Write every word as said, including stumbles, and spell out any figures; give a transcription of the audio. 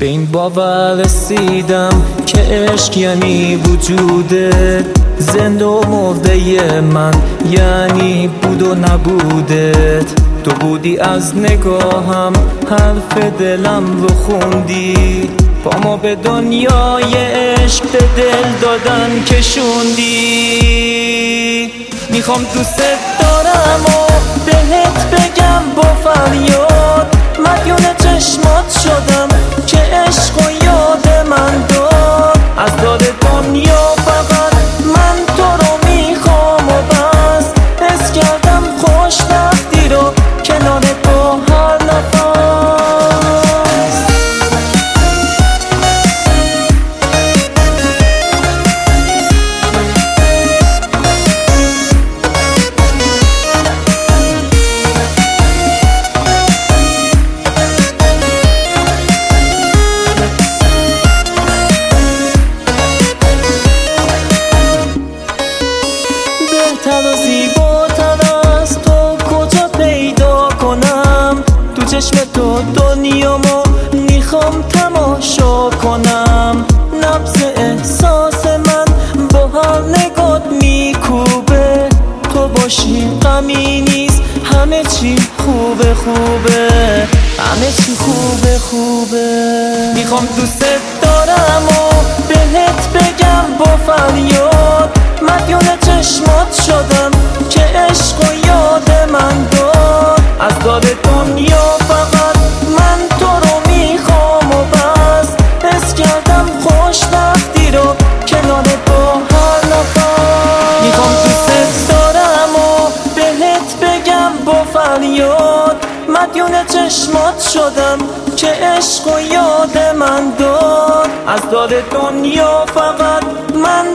به این باور رسیدم که عشق یعنی وجودت، زنده و مرده من یعنی بود و نبودت. تو بودی از نگاهم، حرف دلم رو خوندی، با ما به دنیای عشق به دل دادن کشوندی. میخوام دوست دارم و بهت بگم با فریاد، مدیون چشمات شدم که عشق و یاد من داد. از دار دنیا فقط من تو رو میخوام و بس، حس کردم خوشبختی رو کنارت با هر نفس. بهتر و زیباتر از تو کجا پیدا کنم؟ تو چشم تو دنیامو میخوام تماشا کنم. نبض احساس من با هر نگات میکوبه، تو باشی غمی نیست، همه چی خوبه خوبه، همه چی خوبه خوبه. میخوام دوست دارم و بهت بگم با فریاد، مدیون چشمات شدم که عشق و یاد من داد. از دار دنیا فقط من تو رو میخوام و بس، حس کردم خوشبختی رو کنارت با هر نفس. میخوام دوست دارم و بهت بگم با فریاد، مدیون چشمات شدم که عشق و یاد من داد. از دار دنیا فقط من